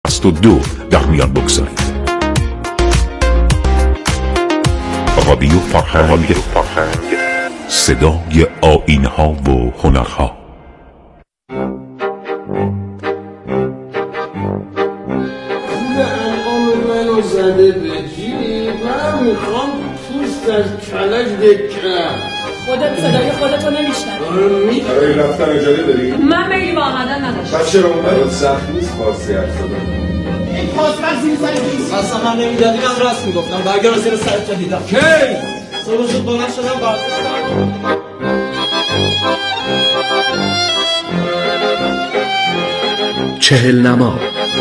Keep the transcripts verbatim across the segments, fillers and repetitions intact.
شصت و دو در میان بگذارید. رادیو فرهنگ، صدای آیین‌ها و هنرها. منو زده به جیب، من میخوام پوست از کلش بکنم. خودت صدای خودتو نمیشنوی. برای رفتن اجازه داری؟ من میلی با آمدن نداشتم. بس چرا اومد؟ سخت نیست فارسی حرف زدن. این پاسپس زیر سر نیست. اصلا من نمیدادی، من راست میگفتم. برگر زیر سرت دیدم. کی؟ صبح زود بلند شدم بازی. چهل نما.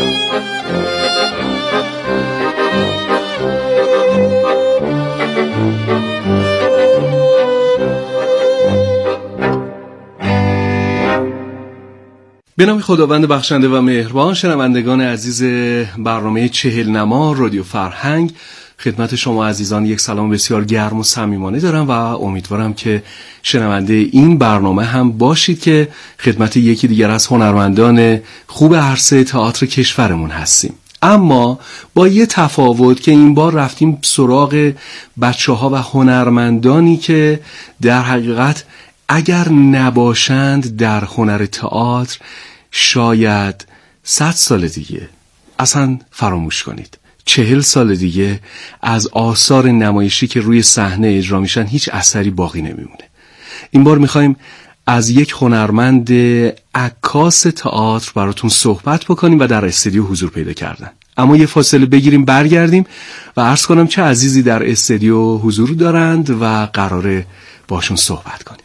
به نام خداوند بخشنده و مهربان، شنوندگان عزیز برنامه چهل نما رادیو فرهنگ، خدمت شما عزیزان یک سلام بسیار گرم و صمیمانه دارم و امیدوارم که شنونده این برنامه هم باشید که خدمت یکی دیگر از هنرمندان خوب عرصه تئاتر کشورمون هستیم. اما با یه تفاوت که این بار رفتیم سراغ بچه ها و هنرمندانی که در حقیقت اگر نباشند در هنر تئاتر شاید صد سال دیگه اصلا فراموش کنید، چهل سال دیگه از آثار نمایشی که روی صحنه اجرا میشن هیچ اثری باقی نمیمونه. این بار میخوایم از یک هنرمند عکاس تئاتر براتون صحبت بکنیم و در استودیو حضور پیدا کردن. اما یه فاصله بگیریم برگردیم و عرض کنم چه عزیزی در استودیو حضور دارند و قراره باشون صحبت کنیم.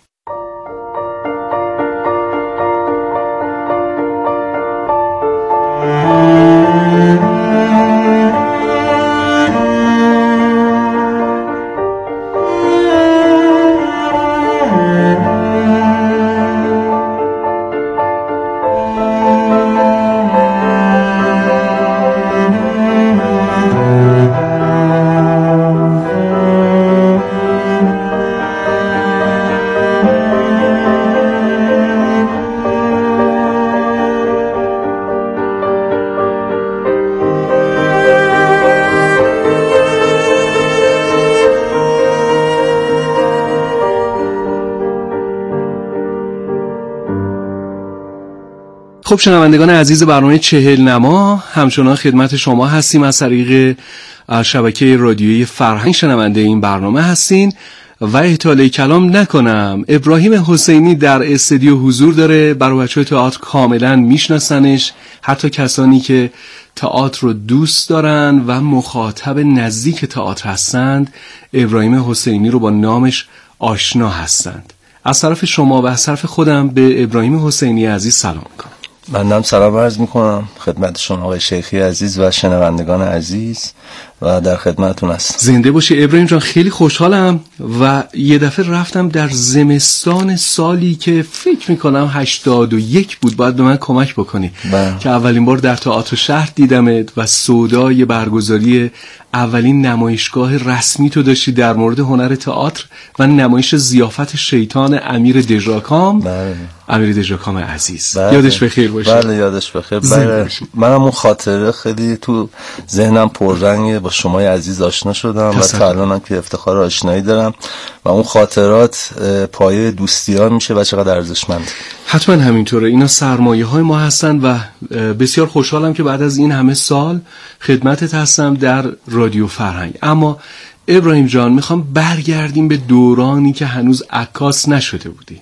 خب شنوندگان عزیز برنامه چهل نما، همچنان خدمت شما هستیم از طریق شبکه رادیویی فرهنگ. شنونده این برنامه هستین و اطاله کلام نکنم، ابراهیم حسینی در استودیو حضور داره. برای بچه‌های تئاتر کاملا میشناسنش، حتی کسانی که تئاتر رو دوست دارن و مخاطب نزدیک تئاتر هستند ابراهیم حسینی رو با نامش آشنا هستند. از طرف شما و از طرف خودم به ابراهیم حسینی عزیز سلام میکنم. من هم سلام عرض میکنم خدمت شما آقای شیخی عزیز و شنوندگان عزیز و در خدمتتون هستم. زنده باشی ابراهیم جان. خیلی خوشحالم و یه دفعه رفتم در زمستان سالی که فکر میکنم هشتاد و یک بود، باید به من کمک بکنی با. که اولین بار در تئاتر شهر دیدمت و سودای برگزاری اولین نمایشگاه رسمی تو داشتی در مورد هنر تئاتر و نمایش ضیافت شیطان امیر دژاکام. بله. امیر دژاکام عزیز. بله. یادش بخیر باشه. بله یادش بخیر. بله. منم اون خاطره خیلی تو ذهنم پررنگه، با شما عزیز آشنا شدم و تا الانم که افتخار آشنایی دارم و اون خاطرات پایه دوستی‌ها میشه و چقدر ارزشمند. حتما همینطوره، اینا سرمایه های ما هستن و بسیار خوشحالم که بعد از این همه سال خدمتت هستم در رادیو فرهنگ. اما ابراهیم جان میخوام برگردیم به دورانی که هنوز عکاس نشده بودی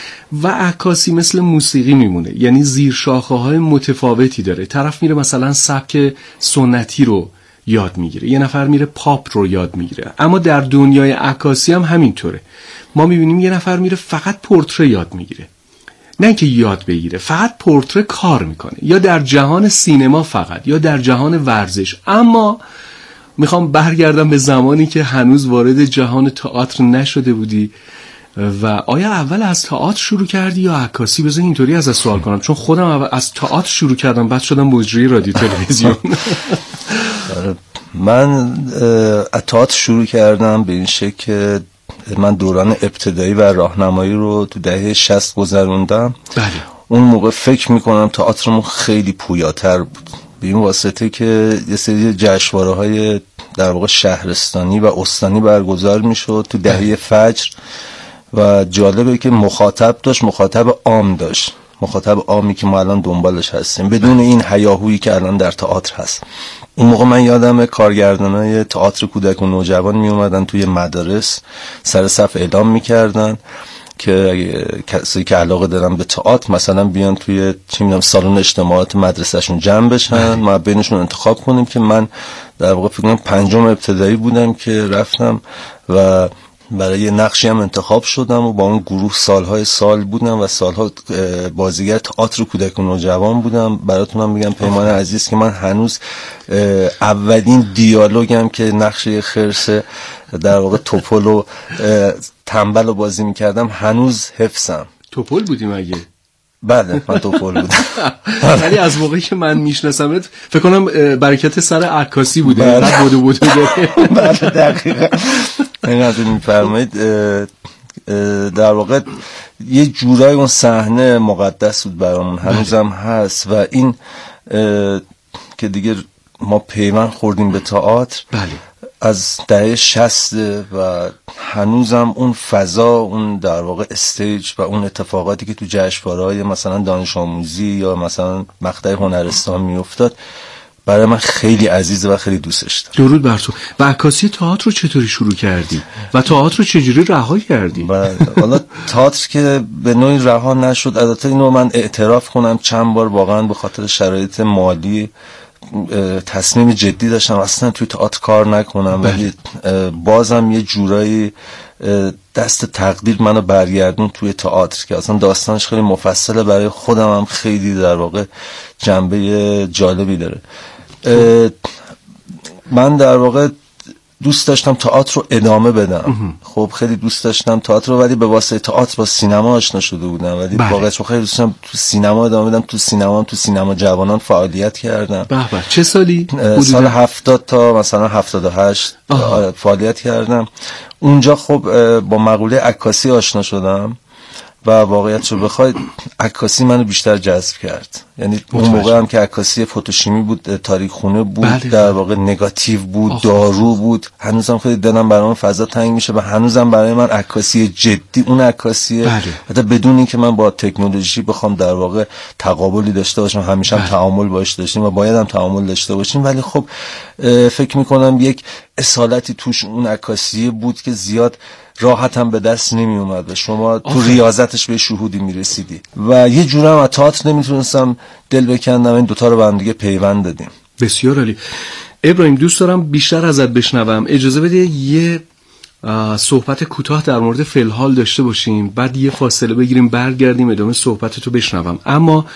و عکاسی مثل موسیقی میمونه، یعنی زیر شاخه های متفاوتی داره. طرف میره مثلا سبک سنتی رو یاد میگیره، یه نفر میره پاپ رو یاد میگیره. اما در دنیای عکاسی هم همینطوره، ما میبینیم یه نفر میره فقط پورتره یاد میگیره، نه که یاد بگیره، فقط پورتره کار میکنه، یا در جهان سینما فقط، یا در جهان ورزش. اما میخوام برگردم به زمانی که هنوز وارد جهان تئاتر نشده بودی و آیا اول از تئاتر شروع کردی یا عکاسی؟ بذار اینطوری از سوال کنم، چون خودم از تئاتر شروع کردم بعد شدم مجری رادیو تلویزیون. من از تئاتر شروع کردم به این شکل که من دوران ابتدایی و راهنمایی رو تو دهه شصت گذروندم. بله. اون موقع فکر میکنم تئاترمون خیلی پویاتر بود، به این واسطه که یه سری جشنواره‌های در واقع شهرستانی و استانی برگزار میشد تو دهه فجر و جالبه که مخاطب داشت، مخاطب عام داشت، مخاطب عامی که ما الان دنبالش هستیم بدون این هیاهویی که الان در تئاتر هست. اون موقع من یادمه کارگردانای تئاتر کودک و نوجوان می اومدن توی مدارس سر صف اعلام میکردن که کسی که علاقه دارن به تئاتر مثلا بیان توی چه میدونم سالن اجتماعات مدرسهشون جمع بشن، ما بینشون انتخاب کنیم که من در واقع فکر کنم پنجم ابتدایی بودم که رفتم و برای یه نقشی هم انتخاب شدم و با اون گروه سالهای سال بودم و سالها بازیگر تئاتر کودک و نوجوان بودم. براتونم میگم پیمان عزیز که من هنوز اولین دیالوگم که نقش خرس در واقع توپل و تنبل رو بازی میکردم هنوز حفظم. توپل بودی مگه؟ بله من توپل بودم. ولی از موقعی که من میشناسمت فکر کنم برکت سر عکاسی بوده. بعد بودو بودو داره. بله دقیقاً اینقدر میفرمایید. در واقع یه جورای اون صحنه مقدس بود برامون، هنوزم هست و این که دیگه ما پیوند خوردیم به تئاتر بله از دهه شصت و هنوزم اون فضا، اون در واقع استیج و اون اتفاقاتی که تو جشنواره‌های مثلا دانش آموزی یا مثلا مقطع هنرستان میافتاد برای من خیلی عزیزه و خیلی دوستش دارم. درود بر تو. و عکاسی تئاتر رو چطوری شروع کردی و تئاتر رو چجوری رها کردی؟ والا تئاتر که به نوعی رها نشد، البته اینو من اعتراف کنم چند بار واقعا به خاطر شرایط مالی تصمیم جدی داشتم اصلا توی تئاتر کار نکنم، ولی بازم یه جورایی دست تقدیر منو برگردون توی تئاتر که اصلا داستانش خیلی مفصله، برای خودم هم خیلی در واقع جنبه جالبی داره. من در واقع دوست داشتم تئاتر رو ادامه بدم. خب خیلی دوست داشتم تئاتر رو، ولی به واسطه تئاتر با سینما آشنا شده بودم، ولی واقعا خیلی دوست داشتم تو سینما ادامه بدم. تو سینما هم تو سینما جوانان فعالیت کردم. به به چه سالی؟ سال هفتاد تا مثلا هفتاد و هشت فعالیت کردم. اونجا خب با مقوله عکاسی آشنا شدم و واقعیت رو بخواید عکاسی منو بیشتر جذب کرد. یعنی اون موقع هم که عکاسی فوتوشیمی بود، تاریک خونه بود، بله. در واقع نگاتیو بود، آخ. دارو بود. هنوزم خیلی دلم برای اون فضا تنگ میشه و هنوزم برای من عکاسی جدی اون عکاسیه، بله. حتی بدون اینکه من با تکنولوژی بخوام در واقع تقابلی داشته باشم، همیشه هم بله. تعامل باش داشتیم و باید هم تعامل داشته باشیم، ولی خب فکر میکنم یک اصالتی توش اون عکاسی بود که زیاد راحت هم به دست نمی اومد و شما تو آخه. ریاضتش به شهودی می رسیدی و یه جورم از تئاتر نمیتونستم دل بکندم. این دوتا رو به هم دیگه پیوند دادیم. بسیار عالی. ابراهیم دوست دارم بیشتر ازت بشنوم. اجازه بده یه صحبت کوتاه در مورد فلحال داشته باشیم، بعد یه فاصله بگیریم برگردیم ادامه صحبتتو بشنوم. اما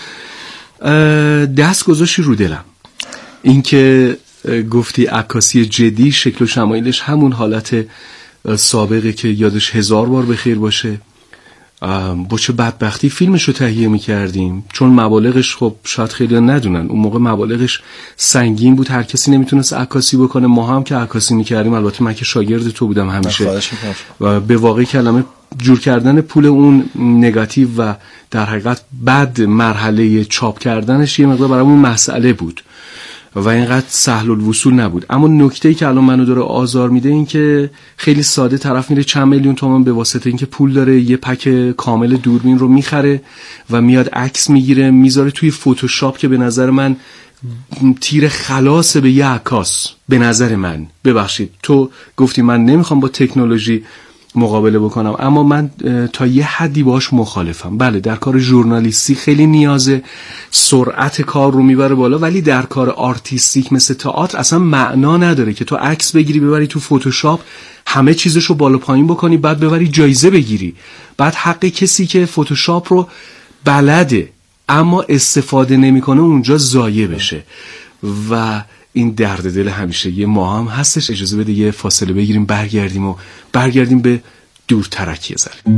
دست گذاشتی رو دلم اینکه گفتی عکاسی جدی شکل و شمایلش همون حالت سابقه که یادش هزار بار بخیر باشه. با چه بدبختی فیلمش رو تهیه میکردیم، چون مبالغش خب شاید خیلی ندونن اون موقع مبالغش سنگین بود، هر کسی نمیتونست عکاسی بکنه. ما هم که عکاسی میکردیم، البته من که شاگرد تو بودم همیشه، و به واقع کلمه جور کردن پول اون نگاتیو و در حقیقت بعد مرحله چاپ کردنش یه مقدار برامون مسئله بود و اینقدر سهل الوصول نبود. اما نکته‌ای که الان منو داره آزار میده این که خیلی ساده طرف میره چند میلیون تومان به واسطه اینکه پول داره یه پک کامل دوربین رو میخره و میاد عکس میگیره میذاره توی فتوشاپ، که به نظر من تیر خلاص به یه عکاس. به نظر من، ببخشید تو گفتی من نمیخوام با تکنولوژی مقابله بکنم، اما من تا یه حدی باش مخالفم. بله در کار ژورنالیستی خیلی نیازه، سرعت کار رو میبره بالا، ولی در کار آرتیستیک مثل تئاتر اصلا معنا نداره که تو عکس بگیری ببری تو فتوشاپ همه چیزشو بالا پایین بکنی بعد ببری جایزه بگیری، بعد حق کسی که فتوشاپ رو بلده اما استفاده نمیکنه اونجا ضایع بشه. و این درد دل همیشه یه ما هم هستش. اجازه بده یه فاصله بگیریم برگردیم و برگردیم به دورترک یه ذره.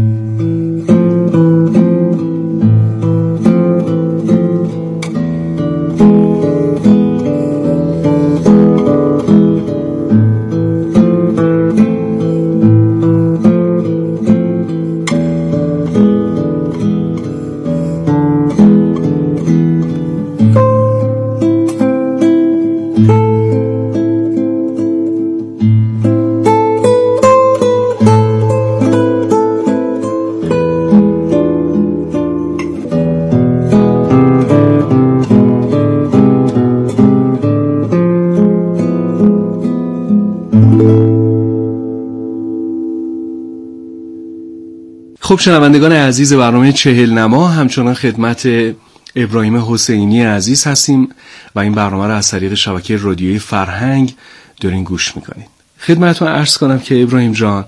خب شنوندگان عزیز برنامه چهل نما، همچنان خدمت ابراهیم حسینی عزیز هستیم و این برنامه رو از طریق شبکه رادیویی فرهنگ دارین گوش میکنین. خدمتتون عرض کنم که ابراهیم جان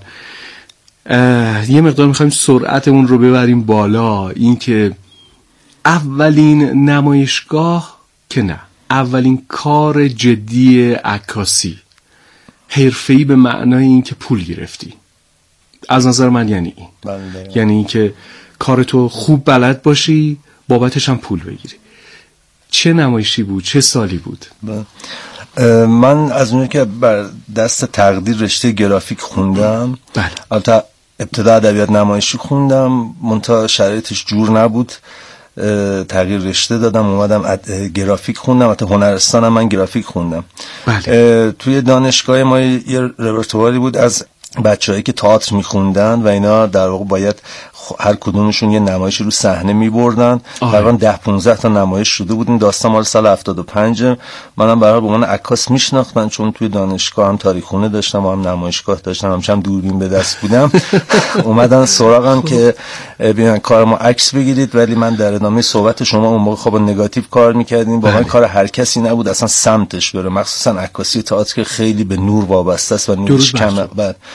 یه مقدار میخوایم سرعتمون رو ببریم بالا. این که اولین نمایشگاه که نه، اولین کار جدی عکاسی حرفه‌ای به معنای این که پول گرفتی، از نظر من یعنی این بله. یعنی این که کارتو خوب بلد باشی، بابتش هم پول بگیری. چه نمایشی بود؟ چه سالی بود؟ بله. من از اونجایی که بر دست تقدیر رشته گرافیک خوندم، بله. البته ابتدا ادبیات نمایشی خوندم، منتها شرایطش جور نبود، تغییر رشته دادم، اومدم گرافیک خوندم. حتی هنرستانم من گرافیک خوندم. بله. توی دانشگاه ما یه رپرتواری بود از بچه‌هایی که تئاتر می‌خوندن و اینا در واقع باید هر کدومشون یه نمایش رو صحنه می‌بردن. تقریبا ده پانزده تا نمایش شده بود. این داستان مال سال هفتاد و پنج. منم برای به عنوان عکاس میشناختن، چون توی دانشگاه هم تاریخونه داشتم و هم نمایشگاه داشتم، همچنین دوربین به دست بودم. اومدن سراغم که ببینن کار ما عکس بگیرید، ولی من در ادامه صحبت شما اون موقع خب نگاتیو کار می‌کردیم، واقعا کار هر کسی نبود اصلا سمتش بره، مخصوصا عکاسی تئاتر که خیلی به نور وابسته است و نورش کمه.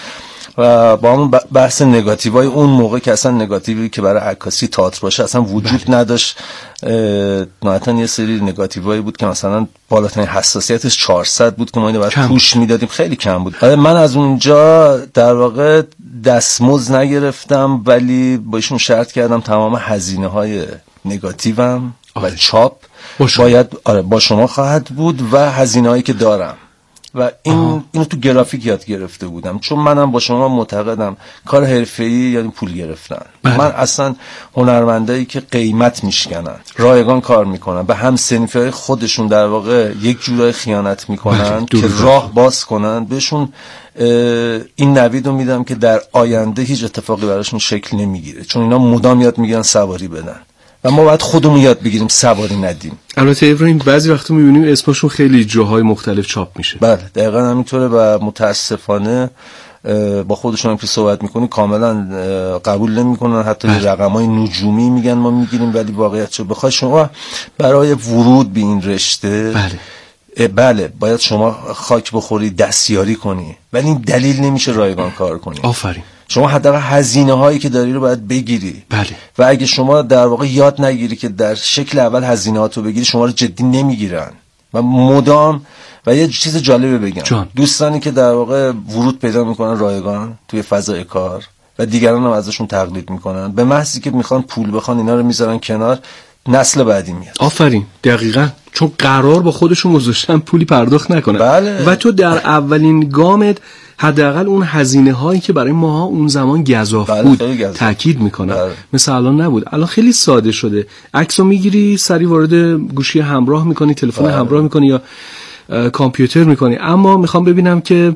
و با همون بحث نگاتیوهای اون موقع که اصلا نگاتیوی که برای عکاسی تئاتر باشه اصلا وجود بله. نداشت. نهایتاً یه سری نگاتیوهایی بود که مثلا بالاترین حساسیتش چهارصد بود که ما اینو باید پوش میدادیم، خیلی کم بود. من از اونجا در واقع دستمزد نگرفتم، ولی با ایشون شرط کردم تمام هزینه‌های نگاتیوم و چاپ باید آره با شما خواهد بود و هزینه‌هایی که دارم. و این آه. اینو تو گرافیک یاد گرفته بودم، چون منم با شما معتقدم کار حرفه‌ای یعنی پول گرفتن. بله. من اصلا هنرمندایی که قیمت میشکنن، رایگان کار میکنن، به هم صنفی‌های خودشون در واقع یک جورای خیانت میکنن که راه باز کنن بهشون، این نویدو میدم که در آینده هیچ اتفاقی براشون شکل نمیگیره، چون اینا مدام یاد میگیرن سواری بدن و ما باید خودمون یاد بگیریم سواری ندیم. البته ابراهیم بعضی وقتا میبینیم اسمشون خیلی جاهای مختلف چاپ میشه. بله دقیقاً همینطوره و متاسفانه با خودشون هم که صحبت میکنی کاملا قبول نمیکنن، حتی بله. رقمای نجومی میگن ما میگیریم، ولی واقعیت چه بخوای شما برای ورود به این رشته بله بله باید شما خاک بخوری، دستیاری کنی، ولی این دلیل نمیشه رایگان کار کنی. آفرین. شما حداقل هزینه هایی که داری رو باید بگیری. بله. و اگه شما در واقع یاد نگیری که در شکل اول هزینه هاتو بگیری، شما رو جدی نمیگیرن و مدام. و یه چیز جالبه بگم جان. دوستانی که در واقع ورود پیدا میکنن رایگان توی فضای کار و دیگران هم ازشون تقلید میکنن، به محضی که میخوان پول بخوان اینا رو میذارن کنار، نسل بعدی میاد. آفرین دقیقاً، چون قرار با خودشون گذاشتن پولی پرداخت نکنن. بله. و تو در اولین گامت حداقل اون هزینه هایی که برای ماها اون زمان گزاف بله بود تاکید میکنن. بله. مثل الان نبود. الان خیلی ساده شده، عکسو میگیری سری وارد گوشی همراه میکنی، تلفن بله. همراه میکنی یا کامپیوتر میکنی. اما میخوام ببینم که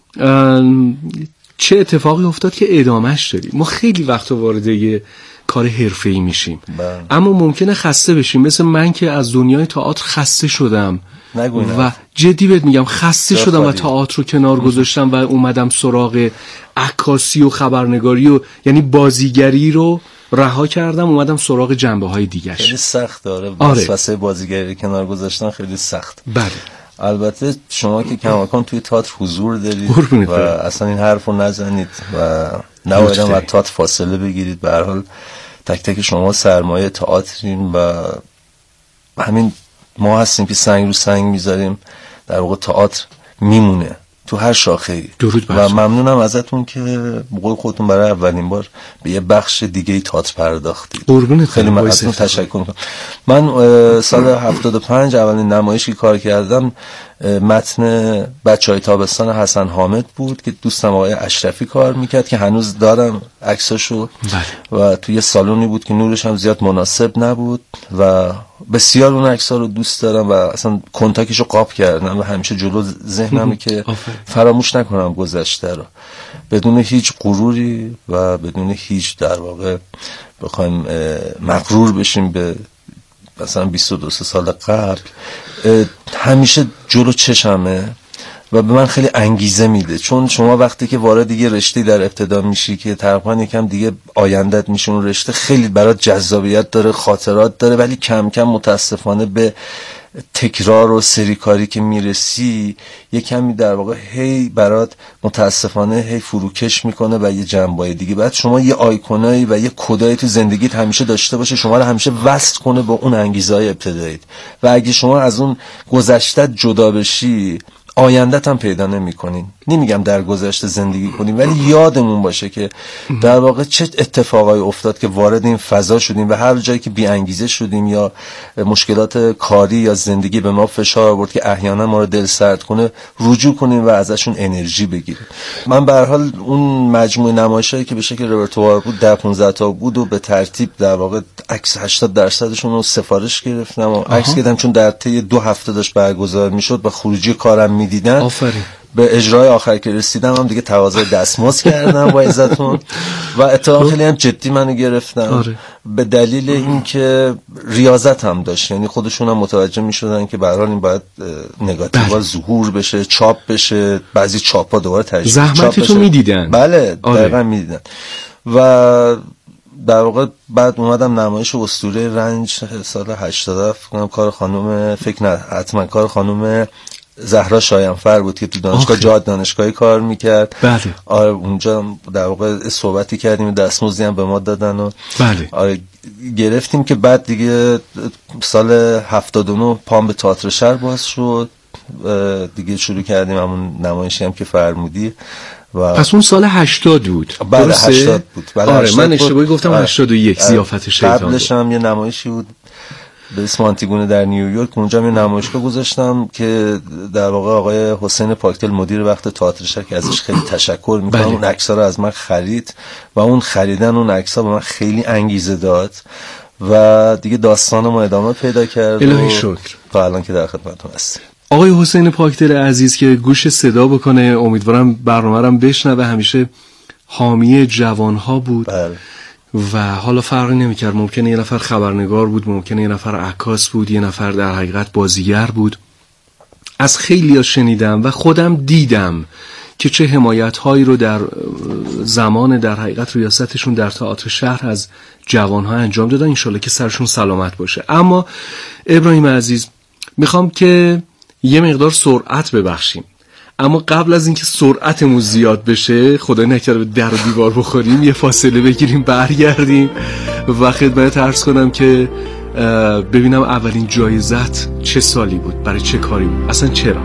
چه اتفاقی افتاد که ادامهش دادی. ما خیلی وقت وارد یه کار حرفه‌ای میشیم بله. اما ممکنه خسته بشیم، مثل من که از دنیای تئاتر خسته شدم نگوینم. و جدی بهت میگم خسته شدم و تئاتر رو کنار گذاشتم و اومدم سراغ عکاسی و خبرنگاری و یعنی بازیگری رو رها کردم، اومدم سراغ جنبه‌های دیگه‌اش. خیلی سخت داره آره. واسه بازیگری کنار گذاشتن خیلی سخت. بله. البته شما که کماکان توی تئاتر حضور دارید و اصلا این حرفو نزنید و نباید با تئاتر فاصله بگیرید. به هر حال تک تک شما سرمایه تئاترین و همین ما هستیم که سنگ رو سنگ میذاریم، در واقع تئاتر میمونه تو هر شاخه‌ای. و ممنونم ازتون که بقول خودتون برای اولین بار به یه بخش دیگه تئاتر پرداختید. خیلی من ازتون تشکر میکنم. من سال هفتاد و پنج اولین نمایشی کار کردم متن بچهای تابستان حسن حامد بود که دوستم آقای اشرفی کار میکرد که هنوز دارم عکساشو و توی یه سالونی بود که نورش هم زیاد مناسب نبود و بسیار اون عکس‌ها رو دوست دارم و اصلا کنتاکشو قاب کردم و همیشه جلو ذهنمه که فراموش نکنم گذشته رو، بدون هیچ غروری و بدون هیچ در واقع بخوایم مغرور بشیم به مثلا بیست و دو سال قبل. همیشه جلو چشمه و به من خیلی انگیزه میده، چون شما وقتی که وارد یه رشته در ابتدا میشی که تقریبا یکم دیگه آیندت میشه اون رشته، خیلی برات جذابیت داره، خاطرات داره، ولی کم کم متاسفانه به تکرار و سریکاری که میرسی یه کمی در واقع هی برات متاسفانه هی فروکش میکنه و یه جنبای دیگه. بعد شما یه آیکونایی و یه کدایی تو زندگیت همیشه داشته باشه، شما رو همیشه وصل کنه با اون انگیزهای ابتداییت، و اگه شما از اون گذشته جدا بشی آیندت هم پیدا نمی کنین. نمیگم در گذشته زندگی کنیم، ولی یادمون باشه که در واقع چه اتفاقایی افتاد که وارد این فضا شدیم و هر جایی که بی انگیزه شدیم یا مشکلات کاری یا زندگی به ما فشار آورد که احیانا ما رو دل سرد کنه، رجوع کنیم و ازشون انرژی بگیریم. من به هر حال اون مجموعه نمایشایی که به شکل رپرتوار بود ده پانزده تا بود و به ترتیب در واقع عکس هشتاد درصدشون رو سفارش گرفتم و عکس گرفتم، چون در طی دو هفته داشت برگزار میشد و خروجی کارم میدیدن. آفرین. به اجرای آخر که رسیدم هم دیگه تقاضای دستمزد کردم با عزتون و اتفاقا خیلی هم جدی منو گرفتن. آره. به دلیل اینکه ریاضت هم داشت، یعنی خودشون هم متوجه میشدن که به هر حال این باید نگاتیوال ظهور بشه، چاپ بشه، بعضی چاپا دوباره تجدید زحمتتو میدیدن. بله آره. دقیقاً میدیدن. و در واقع بعد اومدم نمایش اسطوره رنج سال هشتاد فکر کار خانم فکر نه حتما کار خانم زهرا شایانفر بود که تو دانشگاه جاد دانشگاهی کار میکرد. بله. آره اونجا در واقع صحبتی کردیم، دستمزدی هم به ما دادن و بله. آره گرفتیم که بعد دیگه سال هفتاد و نه پام به تئاتر شهر باز شد، دیگه شروع کردیم همون نمایشی هم که فرمودی. و پس اون سال هشتاد بود. بله درسته؟ هشتاد بود. بله آره هشتاد من اشتباهی گفتم. آره. هشتاد و یک ضیافت شیطان. قبلش هم یه نمایشی بود به اسم آنتیگونه در نیویورک، اونجا یه نمایشگاه گذاشتم که در واقع آقای حسین پاکتل مدیر وقت تئاتر شهر که ازش خیلی تشکر میکنم، اون عکس‌ها رو از من خرید و اون خریدن اون عکس‌ها به من خیلی انگیزه داد و دیگه داستان ما ادامه پیدا کرد. الهی شکر. تا الان که در خدمتتون هستم. آقای حسین پاکتل عزیز که گوش صدا بکنه، امیدوارم برنامه رو بشنوه، همیشه حامی جوانها بود. بله. و حالا فرقی نمی‌کرد، ممکنه یه نفر خبرنگار بود، ممکنه یه نفر عکاس بود، یه نفر در حقیقت بازیگر بود. از خیلی‌ها شنیدم و خودم دیدم که چه حمایت‌هایی رو در زمان در حقیقت ریاستشون در تئاتر شهر از جوانها انجام دادن. انشالله که سرشون سلامت باشه. اما ابراهیم عزیز میخوام که یه مقدار سرعت ببخشیم، اما قبل از اینکه سرعتمون زیاد بشه، خدای نکرده به در و دیوار بخوریم، یه فاصله بگیریم برگردیم و خدمت عرض کنم که ببینم اولین جایزت چه سالی بود، برای چه کاری بود، اصلا چرا؟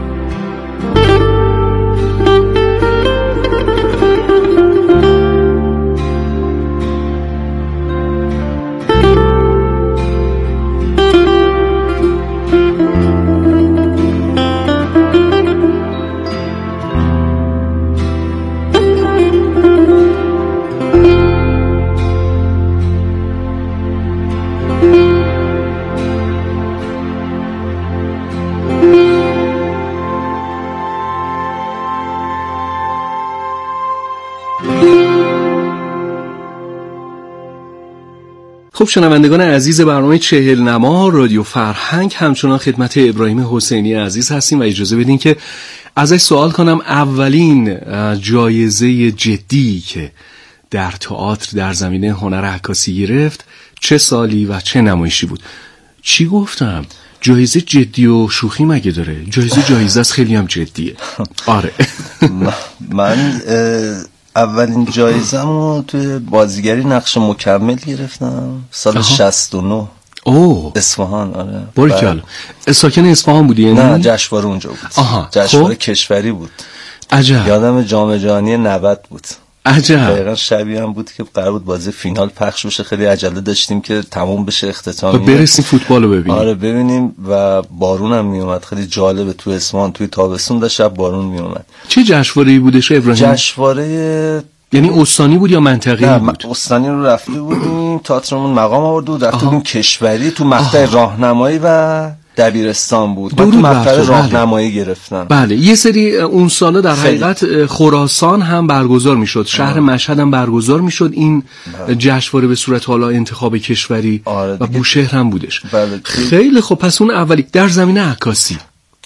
خب شنوندگان عزیز برنامه چهل نما رادیو فرهنگ، همچنان خدمت ابراهیم حسینی عزیز هستیم و اجازه بدین که ازش سوال کنم اولین جایزه جدی که در تئاتر در زمینه هنر عکاسی گرفت چه سالی و چه نمایشی بود؟ چی گفتم؟ جایزه جدی و شوخی مگه داره؟ جایزه جایزه است، خیلی هم جدیه. آره. من اولین جایزه‌مو توی بازیگری نقش مکمل گرفتم سال شصت و نه. اوه اصفهان. آره باریکلا. ساکن اصفهان بودی یعنی؟ نه جشنواره اونجا بود. آها. جشنواره کشوری بود. عجب. یادم جام جهانی نود بود. عجب. دقیقا شبیه هم بود که قرار بود بازی فینال پخش بشه، خیلی عجله داشتیم که تموم بشه اختتامیه برسیم فوتبالو ببینیم. آره ببینیم و بارون هم می اومد، خیلی جالبه. تو اصفهان توی تابستون داشت شب بارون می اومد. چه جشنواره‌ای بودش ابراهیم؟ جشنواره یعنی استانی بود یا منطقه‌ای بود؟ نه استانی رو رفته بودیم، تئاترمون مقام آورد بود، رفته بودیم کشوری تو مقطع راهنمایی و دبیرستان بود. من تو مقطع راهنمایی گرفتم. بله یه سری اون سالا در حقیقت خراسان هم برگزار میشد، شهر مشهد هم برگزار میشد این جشنواره به صورت حالا انتخاب کشوری. آره و بوشهر هم بودش. بله. خیلی خب. پس اون اولی در زمینه عکاسی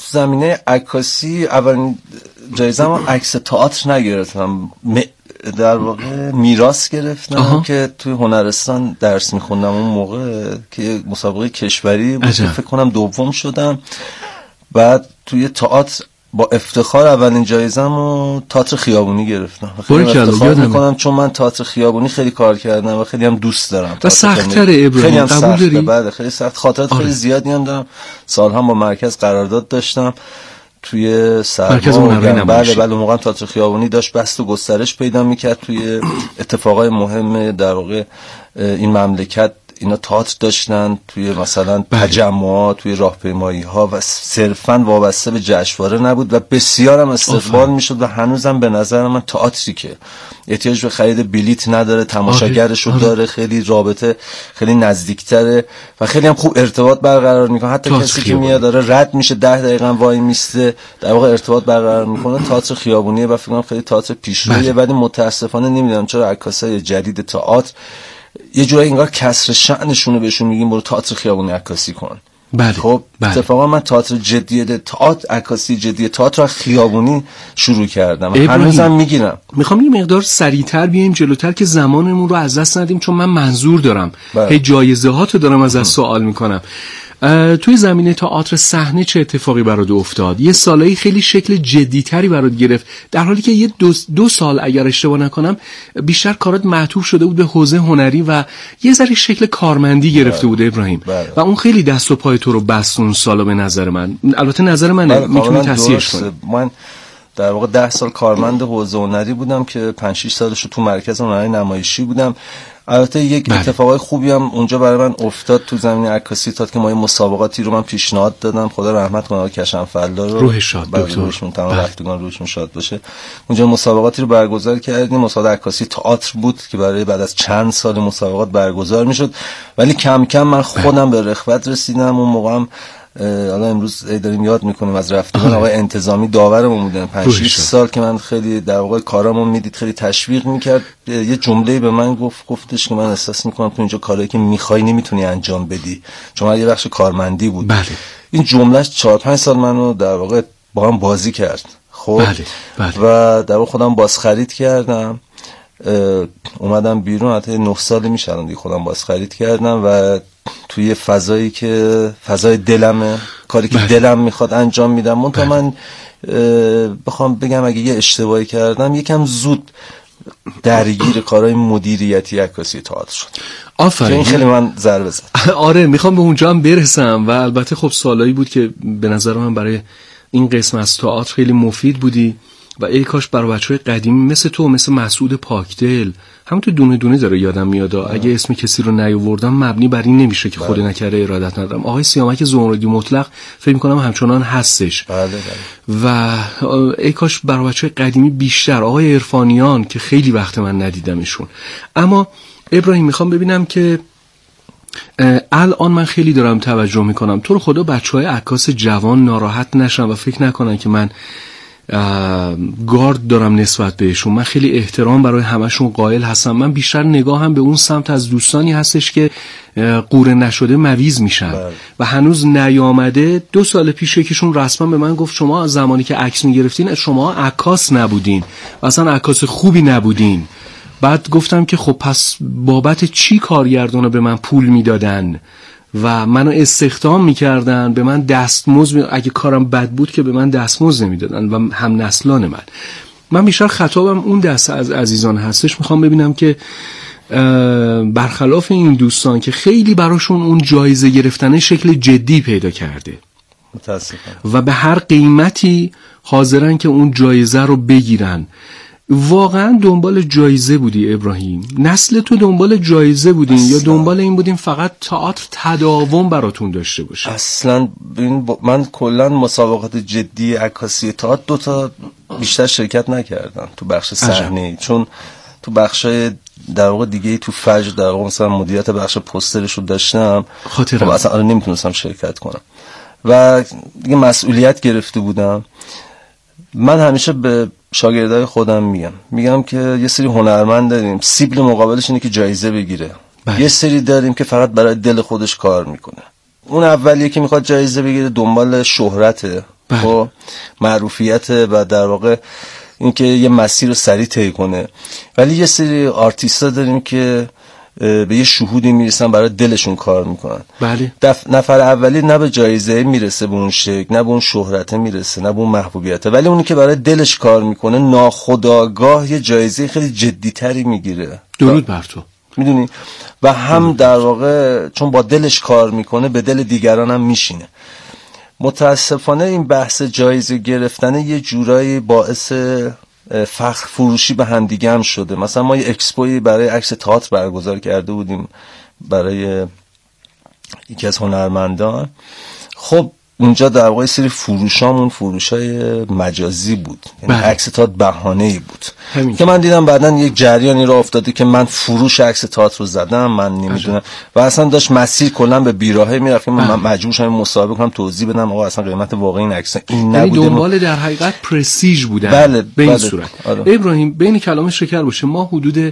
زمینه عکاسی اولین جایزه‌مو عکس تئاتر نگرفتم، در واقع میراث گرفتم آها. که توی هنرستان درس میخوندم اون موقع که مسابقه کشوری بود، فکر کنم دوم شدم. بعد توی تئاتر با افتخار اولین جایزه‌مو تئاتر خیابونی گرفتم. خیلی افتخار میکنم چون من تئاتر خیابونی خیلی کار کردم و خیلی هم دوست دارم. و سخت‌تره ابراهیم، خیلی هم قبول داری؟ بعد خیلی سخت، خاطرات آره. خیلی زیادی هم دارم. سال‌ها با مرکز قرارداد داشتم توی سرما. بله بله موقع تئاتر خیابونی داشت بست و گسترش پیدا میکرد توی اتفاقای مهم در واقع این مملکت. اینا تئاتر داشتن توی مثلا تجمعات، توی راهپیمایی‌ها و صرفاً وابسته به جشنواره نبود و بسیار هم استقبال میشد و هنوزم به نظر من تئاتری که احتیاج به خرید بلیت نداره، تماشاگرش رو داره، خیلی رابطه خیلی نزدیکتره و خیلی هم خوب ارتباط برقرار میکنه. حتی کسی که میاد داره رد میشه ده دقیقه وای میسته در واقع ارتباط برقرار میکنه. تئاتر خیابونیه و فکر کنم خیلی تئاتر پیشرویه، ولی متاسفانه نمیدونم چرا عکاسای جدید تئاتر یه جورایی انگار کسر شأنشونه بهشون میگیم برو تئاتر خیابونی عکاسی کن. بله. خب بله. اتفاقا من تئاتر جدی تئاتر عکاسی جدی تئاتر خیابونی شروع کردم، هنوزم میگیرم. میخوام یه مقدار سریعتر بیایم جلوتر که زمانمون رو از دست ندیم، چون من منظور دارم بله. هی جایزه هاتو دارم ازت سوال میکنم. توی زمینه تئاتر صحنه چه اتفاقی برات افتاد؟ یه سالایی خیلی شکل جدی‌تری برات گرفت، در حالی که یه دو, دو سال اگر اشتباه نکنم بیشتر کارات معطوف شده بود به حوزه هنری و یه ذره شکل کارمندی گرفته بود ابراهیم بره. و اون خیلی دست و پای تو رو بست اون سالا به نظر من. البته نظر منه، میتونی تصحیحش کنی. من در واقع ده سال کارمند حوزه هنری بودم که پنج شش سالش تو مرکز هنری نمایشی بودم. البته یک بله. اتفاقای خوبی هم اونجا برای من افتاد تو زمینه عکاسی تئاتر که ما یه مسابقاتی رو من پیشنهاد دادم، خدا رحمت کنه آقای کشنفلا رو، روح شاد دکتر، روحشون تمام رفتگان روحشون شاد باشه. اونجا مسابقاتی رو برگزار کردیم، مسابقه عکاسی تئاتر بود که برای بعد از چند سال مسابقات برگزار میشد، ولی کم کم من خودم به رغبت رسیدم. اون موقع هم حالا امروز داریم یاد میکنیم از رفتگان آقای انتظامی داورمون بودن پنج شش سال که من خیلی در واقع کارامو میدید، خیلی تشویق میکرد. یه جمله به من گفت گفتش که من احساس میکنم تو اینجا کاری که میخوای نمیتونی انجام بدی، چون یه بخش کارمندی بود. بله. این جملهش چهار پنج سال منو در واقع با هم بازی کرد. خب بله. بله. و در واقع خودم باز خرید کردم، اومدم بیرون، حتی نه سال میشه الان دیگه خودم باز خرید کردم و توی فضایی که فضای دلمه، کاری که بله. دلم میخواد انجام میدم. من تا من بخوام بگم اگه یه اشتباهی کردم یکم زود درگیر کارهای مدیریتی عکاسی تئاتر شد. آفرین. این خیلی من ضربه زد. آره میخوام به اونجا هم برسم و البته خب سالایی بود که به نظر من برای این قسم از تئاتر خیلی مفید بودی و ای کاش برای بچهای قدیمی مثل تو، مثل مسعود پاکدل، همونطور دونه دونه داره یادم میاد، اگه اسم کسی رو نیاوردم مبنی بر این نمیشه که خود نکره ارادت ندارم. آقای سیامک زهرادی مطلق فکر میکنم همچنان هستش. بله بله. و ای کاش برای بچهای قدیمی بیشتر، آقای عرفانیان که خیلی وقت من ندیدمشون. اما ابراهیم میخوام ببینم که الان من خیلی دارم توجه میکنم، تو رو خدا بچهای عکاس جوان ناراحت نشن و فکر نکنن که من گارد دارم نسبت بهشون. من خیلی احترام برای همشون قائل هستم. من بیشتر نگاهم به اون سمت از دوستانی هستش که قوره نشده مویز میشن بله. و هنوز نیامده. دو سال پیش یکیشون رسما به من گفت شما زمانی که عکس میگرفتین شما عکاس نبودین و اصلا عکاس خوبی نبودین. بعد گفتم که خب پس بابت چی کارگردانا به من پول میدادن و منو استخدام میکردن، به من دستمزد می... اگه کارم بد بود که به من دستمزد نمیدادن و هم نسلان من. من بیشتر خطابم اون دسته از عزیزان هستش. میخوام ببینم که برخلاف این دوستان که خیلی براشون اون جایزه گرفتن شکل جدی پیدا کرده متاسفم و به هر قیمتی حاضرن که اون جایزه رو بگیرن، واقعا دنبال جایزه بودی ابراهیم؟ نسل تو دنبال جایزه بودین اصلا. یا دنبال این بودین فقط تئاتر تداوم براتون داشته باشه؟ اصلا من کلا مسابقات جدی عکاسی تئاتر دو تا بیشتر شرکت نکردم تو بخش صحنه‌ای، چون تو بخشای در واقع دیگه تو فجر در واقع مثلا مدیریت بخش پوسترش رو داشتم، خاطرم خب اصلا نمیتونستم شرکت کنم و دیگه مسئولیت گرفته بودم. من همیشه به شاگردای خودم میگم میگم که یه سری هنرمند داریم سیبل مقابلش اینه که جایزه بگیره بله. یه سری داریم که فقط برای دل خودش کار میکنه. اون اولیه که میخواد جایزه بگیره دنبال شهرته، خب معروفیت و در واقع اینکه یه مسیر رو سریع طی کنه. ولی یه سری آرتیستا داریم که به یه شهودی میرسن، برای دلشون کار میکنن. بله. دف... نفر اولی نه به جایزه میرسه به اون شکل، نه به اون شهرت میرسه، نه به اون محبوبیت، ولی اونی که برای دلش کار میکنه ناخودآگاه یه جایزه خیلی جدیتری میگیره. درود بر تو. میدونی؟ و هم در واقع چون با دلش کار میکنه به دل دیگران هم میشینه. متاسفانه این بحث جایزه گرفتن یه جورایی باعث فخر فروشی به هم دیگه هم شده. مثلا ما یه اکسپوی برای عکس تئاتر برگزار کرده بودیم برای یکی از هنرمندان. خب اونجا در واقع سری فروشامون فروشای مجازی بود، یعنی عکس تئاتر بهانه‌ای بود همین که من دیدم بعدن یک جریانی را افتاده که من فروش عکس تئاتر رو زدم، من نمیدونم، و اصلا داشت مسیر کلا به بیراهه میرفت که من مجبور شدم مصاحبه کنم توضیح بدم آقا اصلا قیمت واقعی این عکس این نبوده. دنبال در حقیقت پرستیژ بودن. بله به این بله. صورت. آره. ابراهیم بین کلام شکر باشه، ما حدود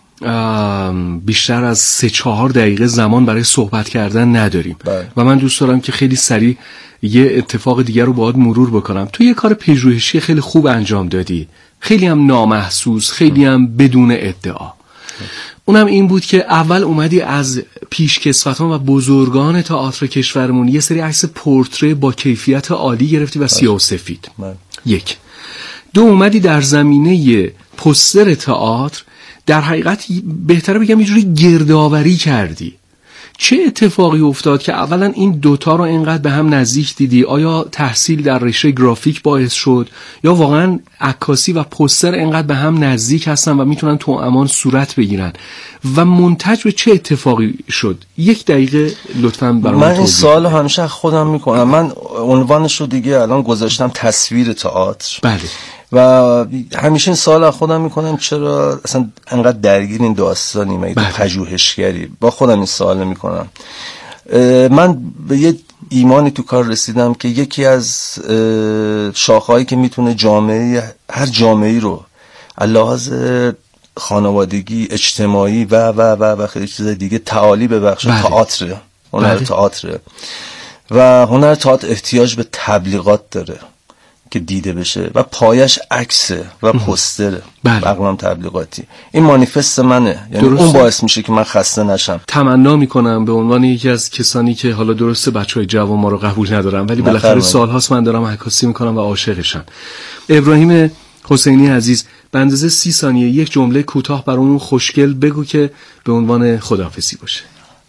بیشتر از سه چهار دقیقه زمان برای صحبت کردن نداریم. بله. و من دوست دارم که خیلی سریع یه اتفاق دیگر رو باهات مرور بکنم. تو یه کار پژوهشی خیلی خوب انجام دادی، خیلی هم نامحسوس، خیلی هم بدون ادعا. اونم این بود که اول اومدی از پیشکسوتان و بزرگان تئاتر کشورمون یه سری عکس پورتره با کیفیت عالی گرفتی و سیاه و سفید. یک. دو، اومدی در زمینه پوستر تئاتر در حقیقت بهتره بگم یه جوری گردآوری کردی. چه اتفاقی افتاد که اولا این دوتا رو اینقدر به هم نزدیک دیدی؟ آیا تحصیل در رشته گرافیک باعث شد یا واقعا عکاسی و پوستر اینقدر به هم نزدیک هستن و میتونن تو امان صورت بگیرن و منتج به چه اتفاقی شد؟ یک دقیقه لطفاً برام من این سوال همیشه خودم میکنم. من عنوانش رو دیگه الان گذاشتم تصویر تئاتر. بله. و همیشه این سوال خودم میکنم چرا اصلا انقدر درگیر این داستانی من تو پژوهشگری با خودم این سوال میکنم. من به یه ایمانی تو کار رسیدم که یکی از شاخه‌هایی که میتونه جامعه هر جامعه‌ای رو لحاظ خانوادگی، اجتماعی و و و و خیلی چیز دیگه تعالی ببخشه، تئاتر، هنر تئاتر. و هنر تئاتر احتیاج به تبلیغات داره که دیده بشه و پایش عکسه و پوستره، اقلام تبلیغاتی. این مانیفست منه، یعنی درسته. اون باعث میشه که من خسته نشم. تمنا میکنم به عنوان یکی از کسانی که حالا درسته بچهای جوان ما رو قبول ندارم ولی بالاخره سالهاست من دارم عکاسی میکنم و عاشقشم. ابراهیم حسینی عزیز، به اندازه سی ثانیه یک جمله کوتاه برامون خوشگل بگو که به عنوان خداحافظی باشه.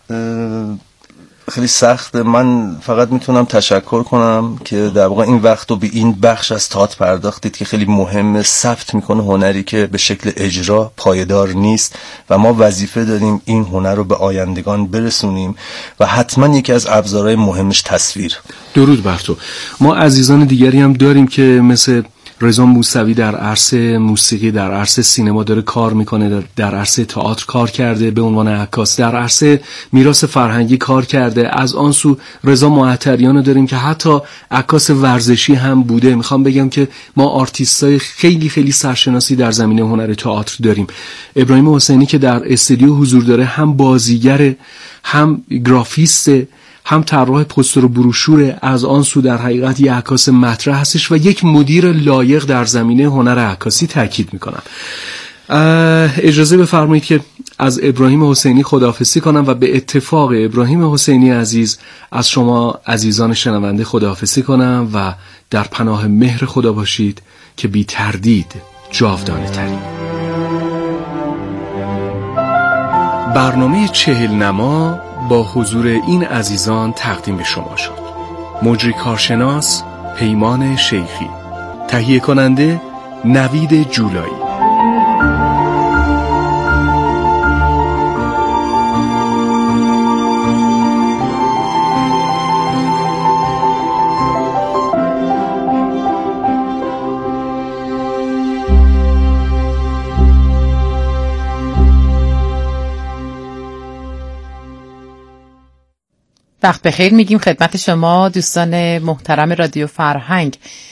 خیلی سخته. من فقط میتونم تشکر کنم که در واقع این وقت رو به این بخش از تئاتر پرداختید که خیلی مهمه. ثبت میکنه هنری که به شکل اجرا پایدار نیست و ما وظیفه داریم این هنر رو به آیندگان برسونیم و حتما یکی از ابزارهای مهمش تصویر. درود بر تو. ما عزیزان دیگری هم داریم که مثل رضا موسوی در عرصه موسیقی، در عرصه سینما داره کار میکنه، در عرصه تئاتر کار کرده به عنوان عکاس، در عرصه میراث فرهنگی کار کرده. از آن سو رضا معطریان رو داریم که حتی عکاس ورزشی هم بوده. میخوام بگم که ما آرتیستای خیلی خیلی سرشناسی در زمینه هنر تئاتر داریم. ابراهیم حسینی که در استودیو حضور داره هم بازیگر، هم گرافیست، هم طراح پوستر و بروشور، از آن سو در حقیقت یک عکاس مطرح هستش و یک مدیر لایق در زمینه هنر عکاسی. تاکید میکنم. اجازه بفرمایید که از ابراهیم حسینی خداحافظی کنم و به اتفاق ابراهیم حسینی عزیز از شما عزیزان شنونده خداحافظی کنم و در پناه مهر خدا باشید که بی تردید جاودانه ترین. برنامه چهل نما با حضور این عزیزان تقدیم به شما شد. مجری کارشناس پیمان شیخی، تهیه کننده نوید جولایی. وقت بخیر میگیم خدمت شما دوستان محترم رادیو فرهنگ.